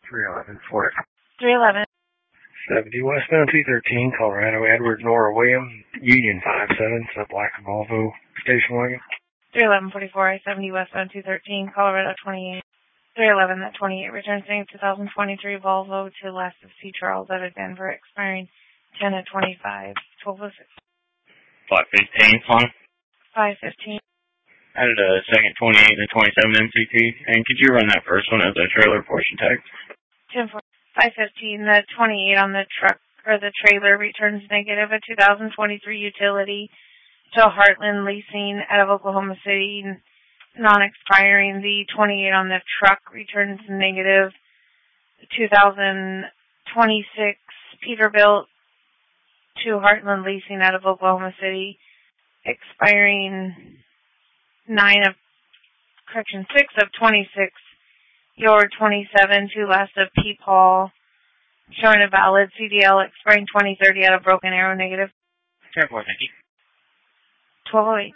311, Fort. 311. 70 westbound 213, Colorado, Edward, Nora, William, Union 57, it's a black Volvo station wagon. 311-44, 70 westbound 213, Colorado 28. 311, that 28 returns saying 2023 Volvo to last of C. Charles out of Denver, expiring 10 of 25, 1206. 515, huh? 515. Added a second 28 and a 27 MCT. And could you run that first one as a trailer portion tag? 10-4. 515, the 28 on the truck or the trailer returns negative. A 2023 utility to Heartland Leasing out of Oklahoma City, non-expiring. The 28 on the truck returns negative. 2026 Peterbilt to Heartland Leasing out of Oklahoma City, expiring 6 of 26. Your 27 to last of P. Paul, showing a valid CDL expiring 2030 out of Broken Arrow negative. 10-4, thank you. 1208.